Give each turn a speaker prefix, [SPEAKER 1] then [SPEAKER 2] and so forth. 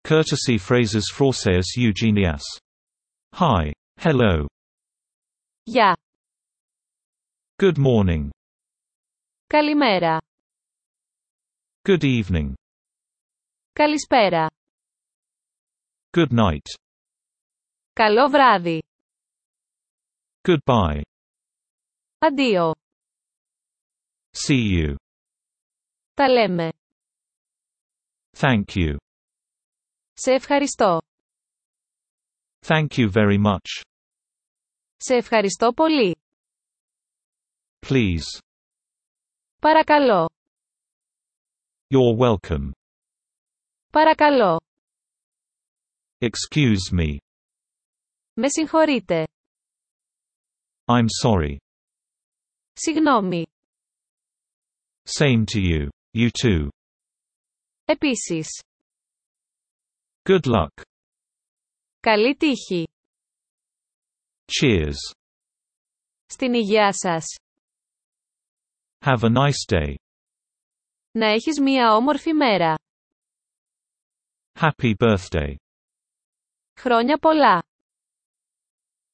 [SPEAKER 1] Courtesy phrases Français Eugenias. Hi. Hello.
[SPEAKER 2] Γεια.
[SPEAKER 1] Good morning.
[SPEAKER 2] Καλημέρα.
[SPEAKER 1] Good evening.
[SPEAKER 2] Καλησπέρα.
[SPEAKER 1] Good night.
[SPEAKER 2] Καλό βράδυ.
[SPEAKER 1] Goodbye.
[SPEAKER 2] Αντίο.
[SPEAKER 1] See you.
[SPEAKER 2] Τα λέμε.
[SPEAKER 1] Thank you.
[SPEAKER 2] Σε ευχαριστώ.
[SPEAKER 1] Thank you very much.
[SPEAKER 2] Σε ευχαριστώ πολύ.
[SPEAKER 1] Please.
[SPEAKER 2] Παρακαλώ.
[SPEAKER 1] You're welcome.
[SPEAKER 2] Παρακαλώ.
[SPEAKER 1] Excuse me.
[SPEAKER 2] Με συγχωρείτε.
[SPEAKER 1] I'm sorry.
[SPEAKER 2] Συγγνώμη.
[SPEAKER 1] Same to you. You too.
[SPEAKER 2] Επίσης.
[SPEAKER 1] Good luck.
[SPEAKER 2] Καλή τύχη.
[SPEAKER 1] Cheers.
[SPEAKER 2] Στην υγεία σας.
[SPEAKER 1] Have a nice day.
[SPEAKER 2] Να έχεις μία όμορφη μέρα.
[SPEAKER 1] Happy birthday.
[SPEAKER 2] Χρόνια πολλά.